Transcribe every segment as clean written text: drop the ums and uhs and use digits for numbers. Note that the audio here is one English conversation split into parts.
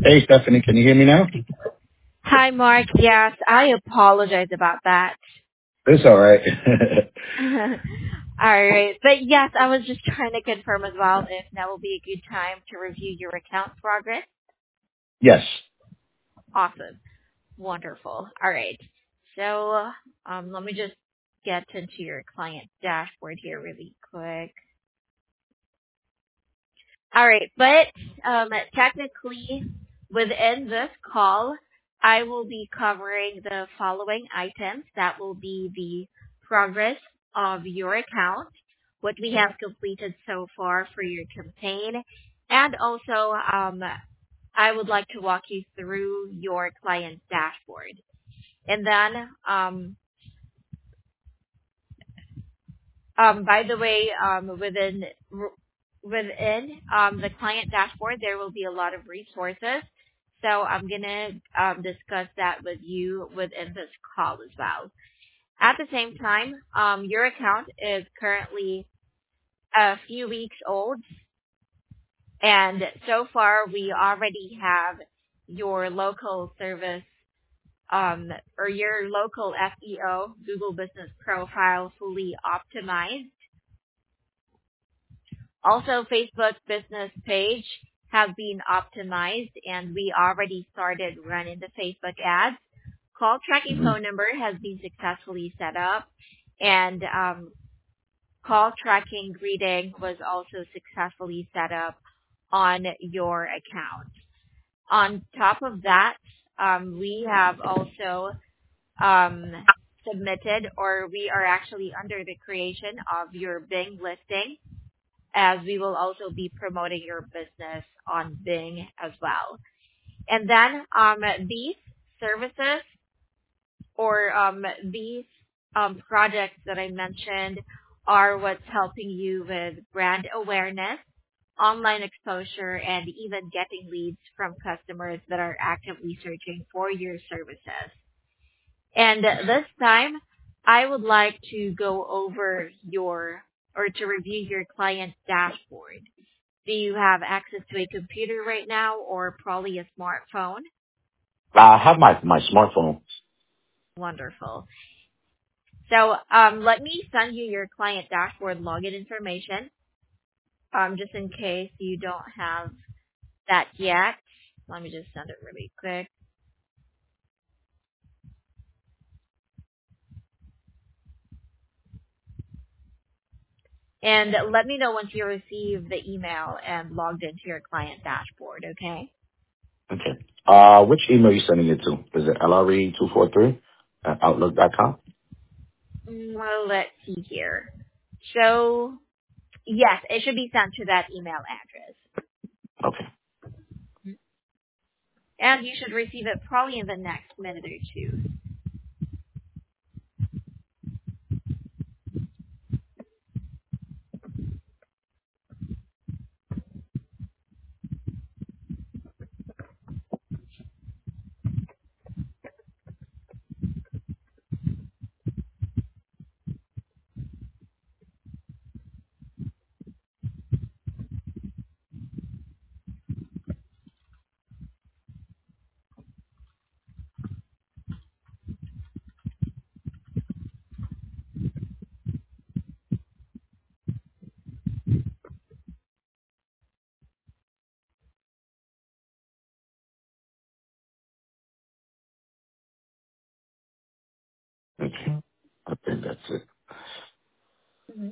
Hey, Stephanie, can you hear me now? Hi, Mark. Yes, I apologize about that. It's all right. All right. But yes, I was just trying to confirm as well if now will be a good time to review your account progress. Yes. Awesome. Wonderful. All right. So, let me just get into your client dashboard here really quick. All right, but technically, within this call, I will be covering the following items. That will be the progress of your account, what we have completed so far for your campaign, and also I would like to walk you through your client dashboard. And then, by the way, within the client dashboard, there will be a lot of resources. So I'm gonna discuss that with you within this call as well. At the same time, your account is currently a few weeks old, and so far we already have your local service or your local SEO Google Business Profile fully optimized. Also, Facebook business page have been optimized and we already started running the Facebook ads. Call tracking hmm phone number has been successfully set up and call tracking greeting was also successfully set up on your account. On top of that, we have also um, submitted or we are actually under the creation of your Bing listing as we will also be promoting your business on Bing as well. And then these services or these projects that I mentioned are what's helping you with brand awareness, online exposure, and even getting leads from customers that are actively searching for your services. And this time, I would like to go over your or to review your client dashboard. Do you have access to a computer right now or probably a smartphone? I have my smartphone. Wonderful. So let me send you your client dashboard login information just in case you don't have that yet. Let me just send it really quick. And let me know once you receive the email and logged into your client dashboard, okay? Okay. Which email are you sending it to? Is it LRE243 at outlook.com? Well, let's see here. So, yes, it should be sent to that email address. Okay. And you should receive it probably in the next minute or two. Okay. I think that's it. Mhm.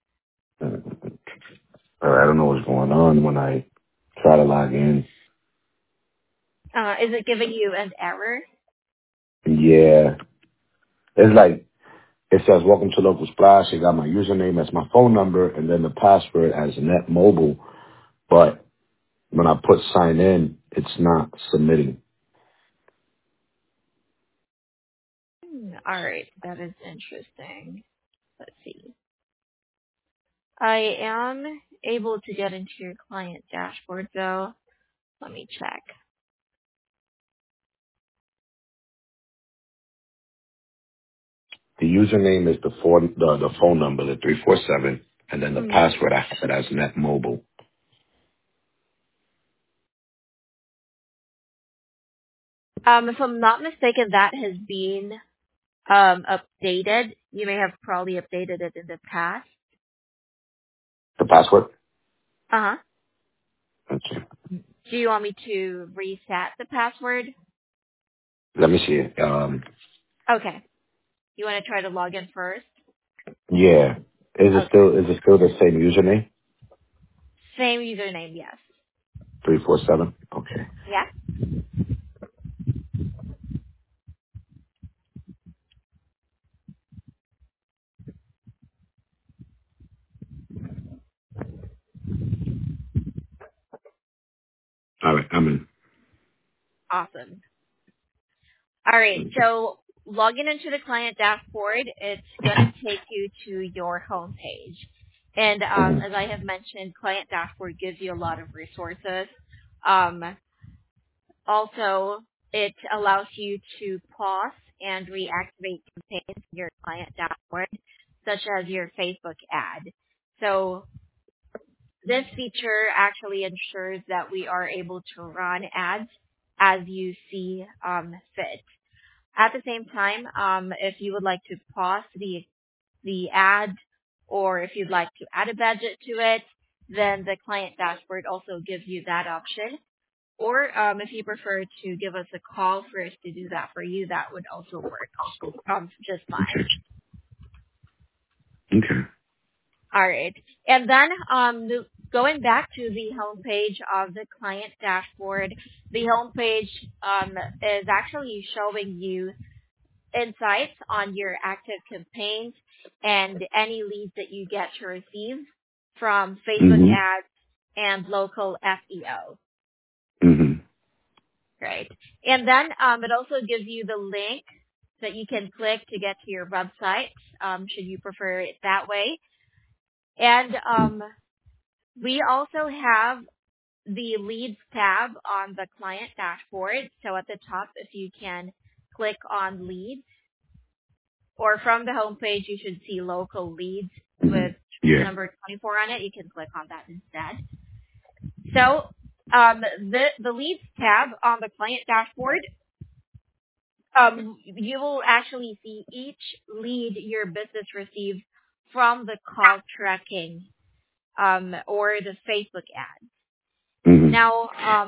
I don't know what's going on when I try to log in. Is it giving you an error? Yeah. It's like, it says, welcome to Local Splash. It got my username as my phone number and then the password as Net Mobile. But when I put sign in, it's not submitting. All right, that is interesting. Let's see. I am able to get into your client dashboard though. Let me check. The username is the phone number, the 347, and then the Hmm. password I have it as Net Mobile. If I'm not mistaken, that has been updated. You may have probably updated it in the past. The password? Uh huh. Okay. Do you want me to reset the password? Let me see it. Okay. You want to try to log in first? Yeah. Okay. Is it still the same username? Same username, yes. 347? Okay. Yeah. All right. I'm in. Awesome. All right. So logging into the client dashboard, it's going to take you to your home page. And Mhm. as I have mentioned, client dashboard gives you a lot of resources. Um, Also, it allows you to pause and reactivate campaigns in your client dashboard, such as your Facebook ad. So this feature actually ensures that we are able to run ads as you see fit. At the same time, if you would like to pause the ad, or if you'd like to add a budget to it, then the client dashboard also gives you that option. Or if you prefer to give us a call for us to do that for you, that would also work just fine. Okay. All right. And then going back to the homepage of the client dashboard, the homepage is actually showing you insights on your active campaigns and any leads that you get to receive from Facebook Mhm. ads and local SEO. Mhm. Right. And then it also gives you the link that you can click to get to your website, should you prefer it that way. And we also have the leads tab on the client dashboard. So at the top, if you can click on leads, or from the homepage, you should see local leads with Mhm. Yeah. number 24 on it. You can click on that instead. So the leads tab on the client dashboard, you will actually see each lead your business received from the call tracking or the Facebook ad. Mhm. Now,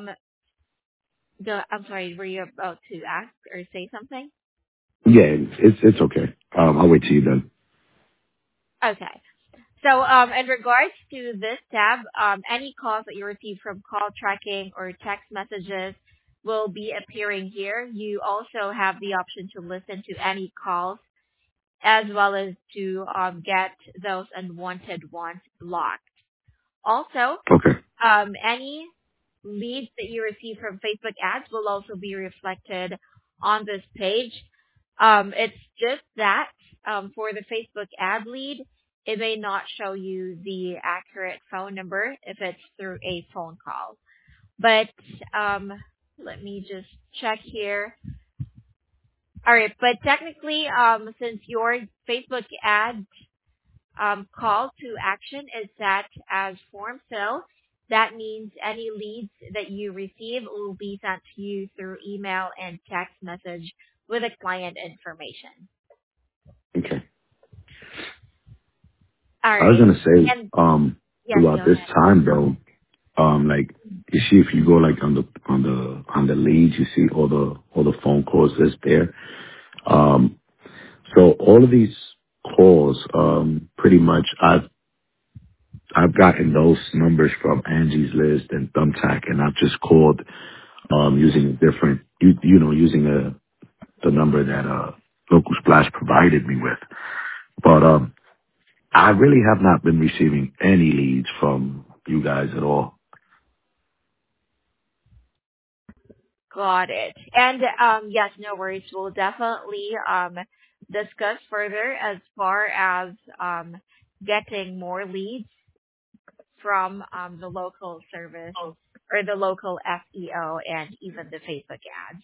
I'm sorry, were you about to ask or say something? Yeah. It's okay. I'll wait till you're done. Okay. So, in regards to this tab, any calls that you receive from call tracking or text messages will be appearing here. You also have the option to listen to any calls as well as to get those unwanted ones blocked. Also, Okay. any leads that you receive from Facebook ads will also be reflected on this page. It's just that for the Facebook ad lead, it may not show you the accurate phone number if it's through a phone call. But let me just check here. All right, but technically, since your Facebook ad call to action is set as form fill, that means any leads that you receive will be sent to you through email and text message with the client information. Okay. All I was right. gonna say, And yes, go throughout this ahead. time though, like you see if you go like on the leads, you see all the phone calls that's there. So all of these calls, pretty much I've gotten those numbers from Angie's List and Thumbtack, and I've just called using different, using the number that Local Splash provided me with. But I really have not been receiving any leads from you guys at all. Got it. And yes, no worries. We'll definitely discuss further as far as getting more leads from the local service or the local SEO and even the Facebook ads.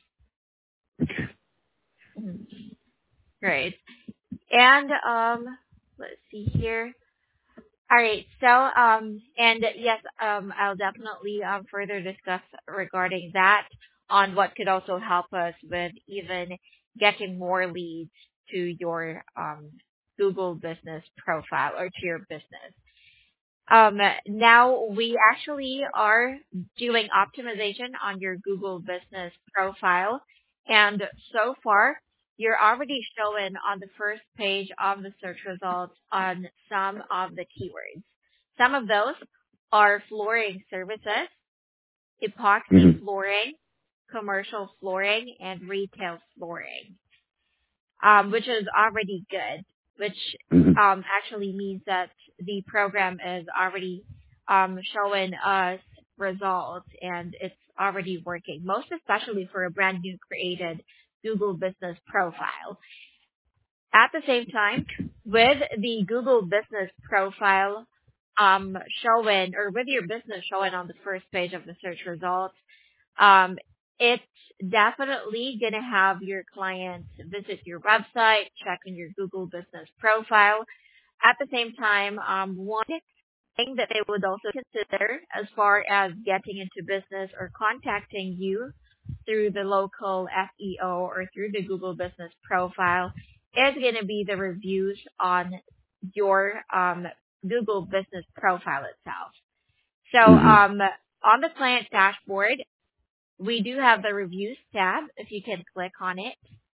Mhm. Great. And let's see here. All right. So, and yes, I'll definitely further discuss regarding that on what could also help us with even getting more leads to your Google business profile or to your business. Now we actually are doing optimization on your Google business profile. And so far, you're already showing on the first page of the search results on some of the keywords. Some of those are flooring services, epoxy flooring, commercial flooring, and retail flooring, which is already good, which actually means that the program is already showing us results and it's already working, most especially for a brand new created Google business profile. At the same time, with the Google business profile showing, or with your business showing on the first page of the search results, um, it's definitely going to have your clients visit your website, check on your Google business profile. At the same time, one thing that they would also consider as far as getting into business or contacting you through the local SEO or through the Google business profile is going to be the reviews on your Google business profile itself. So on the client dashboard, we do have the reviews tab if you can click on it.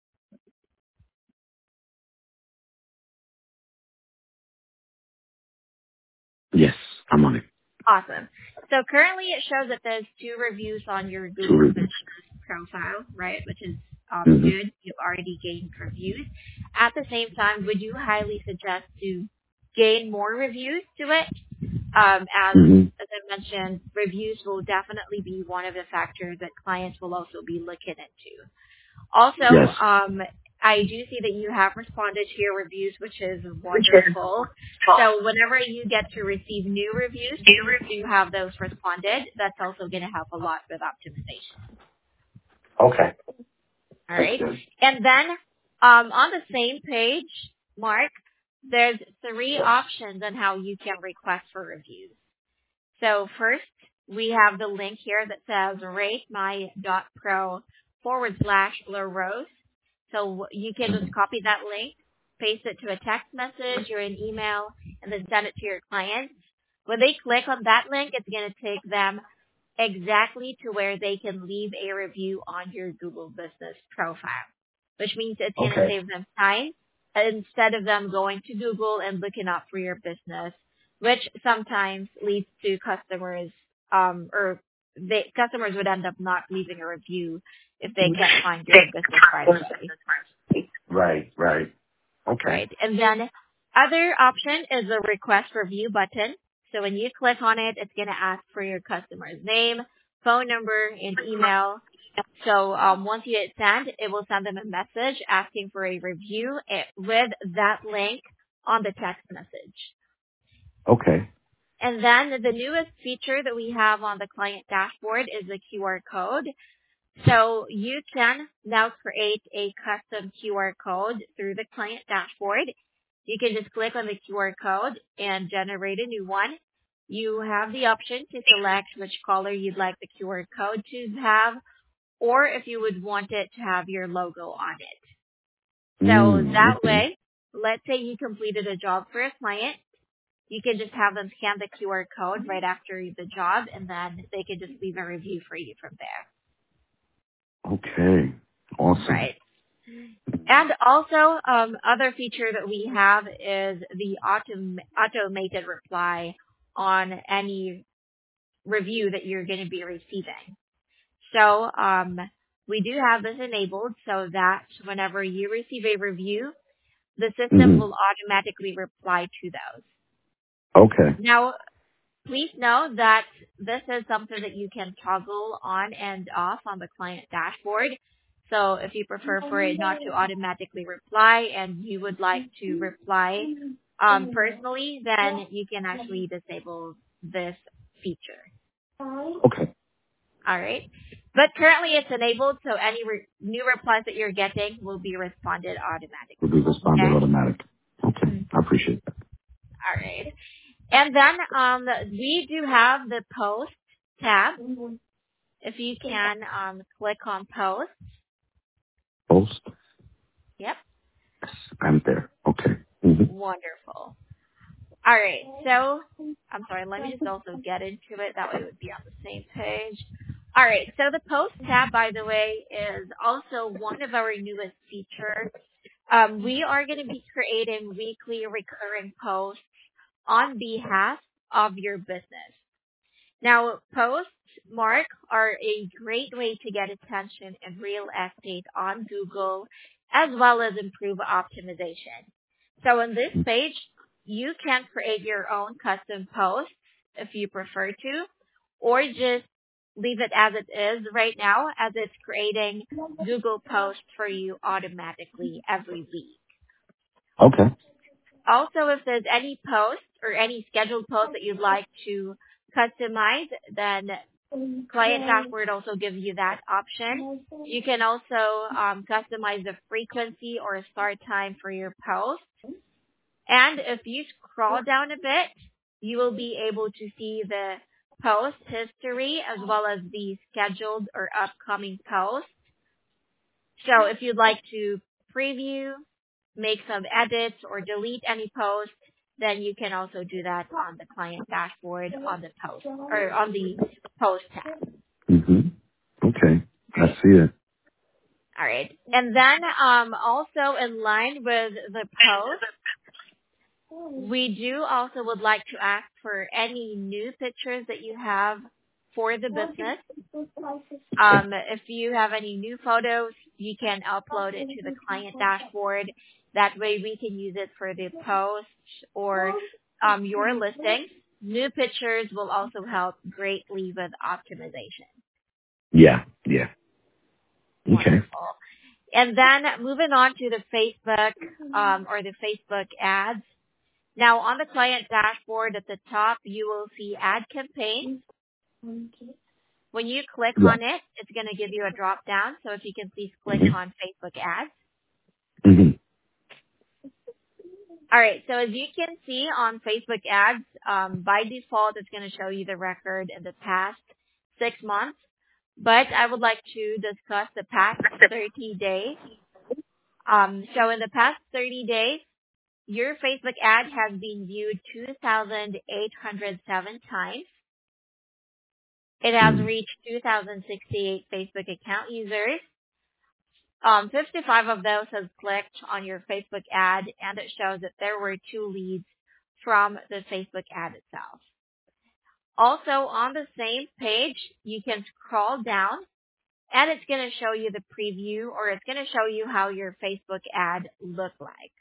Yes, I'm on it. Awesome. So currently it shows that there's 2 reviews on your Google business profile, right? Which is good. You've already gained reviews. At the same time, would you highly suggest to gain more reviews to it? As I mentioned, reviews will definitely be one of the factors that clients will also be looking into. Also, I do see that you have responded to your reviews, which is wonderful. So whenever you get to receive new reviews, you have those responded. That's also going to help a lot with optimization. Okay. All right. And then on the same page, Mark, there's 3 options on how you can request for reviews. So first, we have the link here that says ratemy.pro/LaRose. So you can just copy that link, paste it to a text message or an email, and then send it to your clients. When they click on that link, it's going to take them exactly to where they can leave a review on your Google business profile, which means it's going to save them time instead of them going to Google and looking up for your business, which sometimes leads to customers, customers would end up not leaving a review if they can't find your business right away. Right. Okay. Right. And then other option is the request review button. So when you click on it, it's going to ask for your customer's name, phone number, and email. So once you hit send, it will send them a message asking for a review with that link on the text message. Okay. And then the newest feature that we have on the client dashboard is the QR code. So you can now create a custom QR code through the client dashboard. You can just click on the QR code and generate a new one. You have the option to select which color you'd like the QR code to have, or if you would want it to have your logo on it. So that way, let's say you completed a job for a client, you can just have them scan the QR code right after the job, and then they can just leave a review for you from there. Okay. Awesome. Right. And also, other feature that we have is the automated reply on any review that you're going to be receiving. So we do have this enabled so that whenever you receive a review, the system will automatically reply to those. Okay. Now, please know that this is something that you can toggle on and off on the client dashboard. So if you prefer for it not to automatically reply and you would like to reply personally, then you can actually disable this feature. Okay. All right. But currently it's enabled, so any new replies that you're getting will be responded automatically. Will be responded Okay? automatic. Okay. I appreciate that. All right. And then we do have the post tab. If you can click on post. Post. Yep. I'm there. Okay. Wonderful. All right. So I'm sorry. Let me just also get into it. That way it would be on the same page. All right. So the post tab, by the way, is also one of our newest features. We are going to be creating weekly recurring posts on behalf of your business. Now, posts, Mark, are a great way to get attention in real estate on Google, as well as improve optimization. So on this page, you can create your own custom posts if you prefer to, or just leave it as it is right now, as it's creating Google posts for you automatically every week. Okay. Also, if there's any post or any scheduled post that you'd like to customize, then Client Dashboard also gives you that option. You can also customize the frequency or start time for your post. And if you scroll down a bit, you will be able to see the post history as well as the scheduled or upcoming posts. So if you'd like to preview, make some edits, or delete any post, then you can also do that on the client dashboard on the post or on the post tab. Okay. I see it. All right. And then also in line with the post, we do also would like to ask for any new pictures that you have for the business. If you have any new photos, you can upload it to the client dashboard. That way we can use it for the post or your listings. New pictures will also help greatly with optimization. Yeah. Yeah. Okay. Wonderful. And then moving on to the Facebook or the Facebook ads. Now on the client dashboard at the top, you will see ad campaigns. When you click on it, it's going to give you a drop down. So if you can please click on Facebook ads. All right. So as you can see on Facebook ads, by default, it's going to show you the record in the past 6 months. But I would like to discuss the past 30 days. So in the past 30 days, your Facebook ad has been viewed 2,807 times. It has reached 2,068 Facebook account users. 55 of those have clicked on your Facebook ad, and it shows that there were 2 leads from the Facebook ad itself. Also, on the same page, you can scroll down, and it's going to show you the preview, or it's going to show you how your Facebook ad looked like.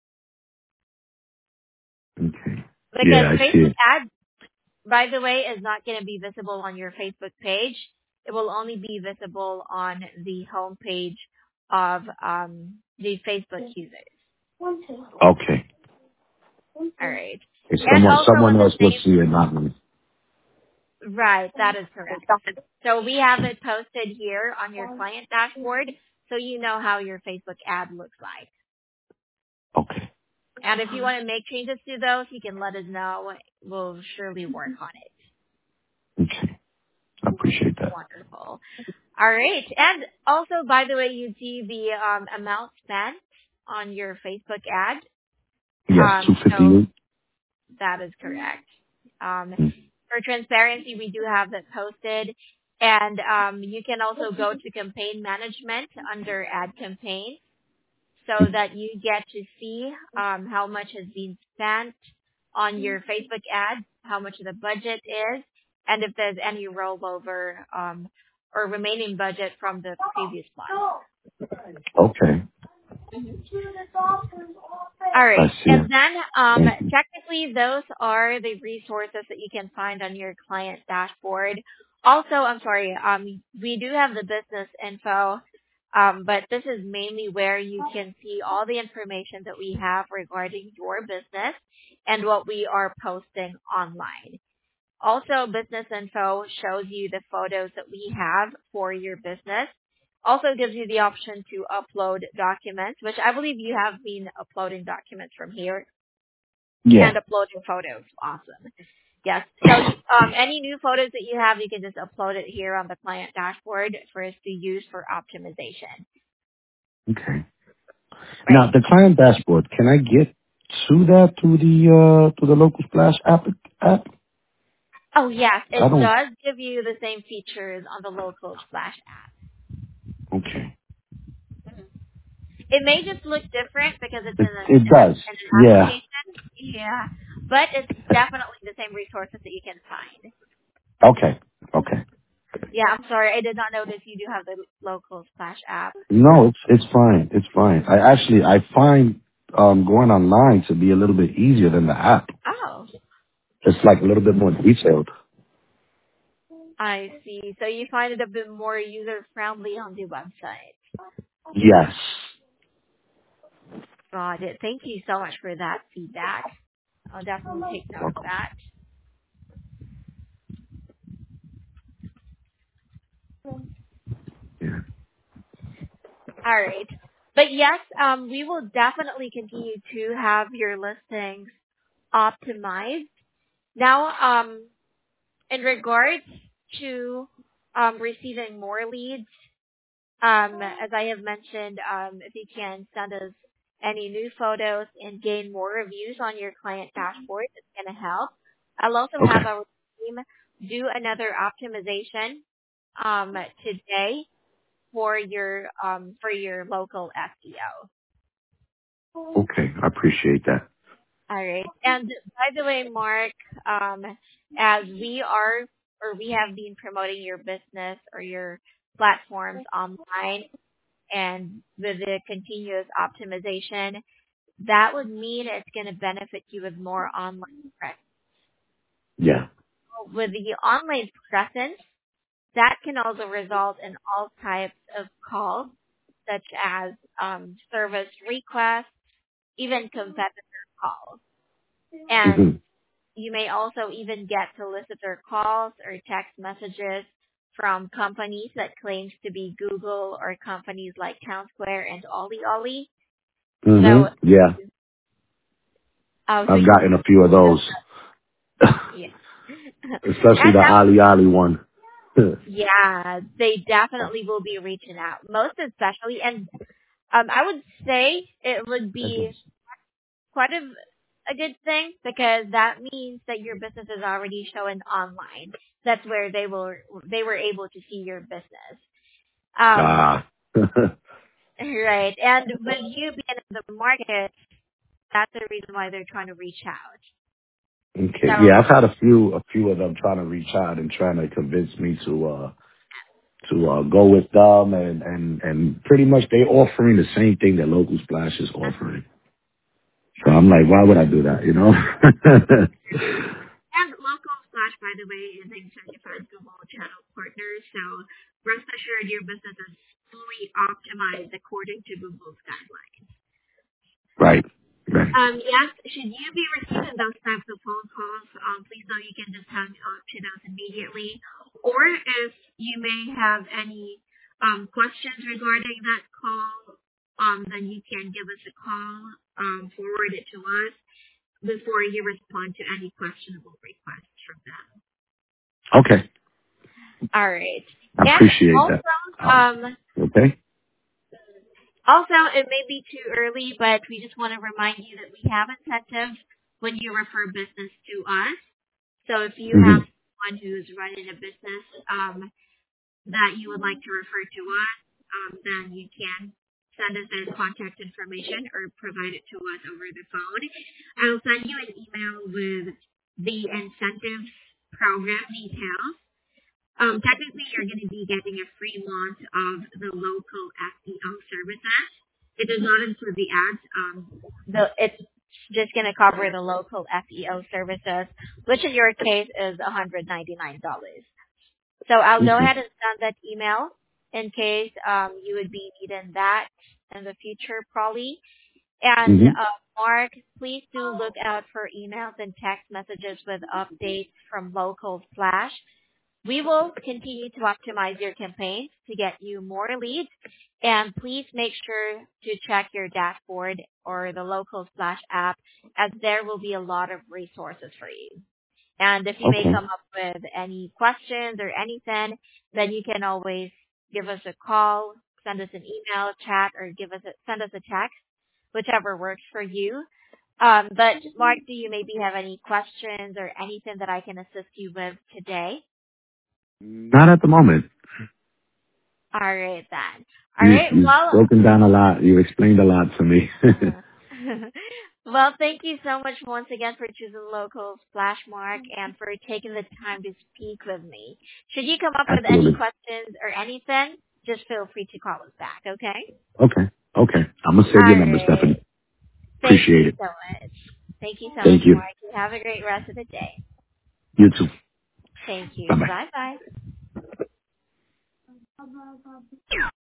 Okay. Because Yeah, I see Facebook it. ad, by the way, is not going to be visible on your Facebook page. It will only be visible on the home page of the Facebook users. Okay. All right. If And also someone in the else will same, see it, not me. right, that is correct. So we have it posted here on your client dashboard, so you know how your Facebook ad looks like. Okay. And if you want to make changes to those, you can let us know. We'll surely work on it. Okay. I appreciate that. Wonderful. All right. And also, by the way, you see the amount spent on your Facebook ad. Yes, So 258. that is correct. For transparency, we do have that posted. And you can also go to campaign management under ad campaign so that you get to see how much has been spent on your Facebook ad, how much the budget is, and if there's any rollover or remaining budget from the previous month. Okay. All I right. see. And then Thank you. technically those are the resources that you can find on your client dashboard. Also, I'm sorry, we do have the business info, but this is mainly where you can see all the information that we have regarding your business and what we are posting online. Also, business info shows you the photos that we have for your business. Also gives you the option to upload documents, which I believe you have been uploading documents from here Yeah. and uploading photos. Awesome. Yes. So any new photos that you have, you can just upload it here on the client dashboard for us to use for optimization. Okay. Now, Right. the client dashboard, can I get to that through the Local Splash app? Oh yes, I it don't. does give you the same features on the local Splash app. Okay. It may just look different because it's It does. in an Yeah. application. Yeah. But it's definitely the same resources that you can find. Okay. Okay. Yeah, I'm sorry. I did not notice you do have the local Splash app. No, it's fine. It's fine. I find going online to be a little bit easier than the app. Oh, It's like a little bit more detailed. I see. So you find it a bit more user-friendly on the website. Yes. Got it. Thank you so much for that feedback. I'll definitely take note of Welcome. that. Yeah. All right. But yes, we will definitely continue to have your listings optimized. Now, in regards to receiving more leads, as I have mentioned, if you can send us any new photos and gain more reviews on your client dashboard, it's going to help. I'll also have Okay. our team do another optimization today for your local SEO. Okay. I appreciate that. All right. And by the way, Mark, as we have been promoting your business or your platforms online and with the continuous optimization, that would mean it's going to benefit you with more online presence. Yeah. With the online presence, that can also result in all types of calls, such as service requests, even competitor calls. And hmm you may also even get solicitor calls or text messages from companies that claims to be Google or companies like Townsquare and OllyOlly. So, Yeah. so I've gotten a few of those, yeah. especially And the that, Ali Ali one. yeah, they definitely will be reaching out, most especially. And I would say it would be quite a good thing because that means that your business is already showing online. That's where they were able to see your business. Ah. Right. And with you being in the market, that's the reason why they're trying to reach out. Okay. So Yeah, I've had a few of them trying to reach out and trying to convince me to go with them and pretty much they offering the same thing that Local Splash is offering. So I'm like, why would I do that, you know? and local Splash, by the way, is a certified Google channel partner. So rest assured your business is fully optimized according to Google's guidelines. Right. Right. Yes, should you be receiving those types of phone calls, please know you can just hang up to those immediately. Or if you may have any questions regarding that call, then you can give us a call, forward it to us before you respond to any questionable requests from them. Okay. All right. I And appreciate that. Okay. also, it may be too early, but we just want to remind you that we have incentives when you refer business to us. So if you hmm have someone who's running a business that you would like to refer to us, then you can send us their contact information or provide it to us over the phone. I'll send you an email with the incentives program details. Technically, you're going to be getting a free month of the local SEO services. It does not include the ads. It's just going to cover the local SEO services, which in your case is $199. So I'll go Okay. ahead and send that email in case you would be needing that in the future, probably. And Mm-hmm. Mark, please do look out for emails and text messages with updates from Local Flash. We will continue to optimize your campaigns to get you more leads. And please make sure to check your dashboard or the Local Flash app, as there will be a lot of resources for you. And if you may Okay. come up with any questions or anything, then you can always give us a call, send us an email, chat, or send us a text, whichever works for you. But Mark, do you maybe have any questions or anything that I can assist you with today? Not at the moment. All right then. All right. You've Well, broken down a lot. You explained a lot to me. well, thank you so much once again for choosing Local Splash, Mark, and for taking the time to speak with me. Should you come up with any Absolutely. questions or anything, just feel free to call us back, okay? Okay. Okay. I'm going to save All your number, right. Stephanie. Thank Appreciate you it. so much. Thank you so much, Thank you. Mark. You have a great rest of the day. You too. Thank you. Bye-bye. Bye-bye.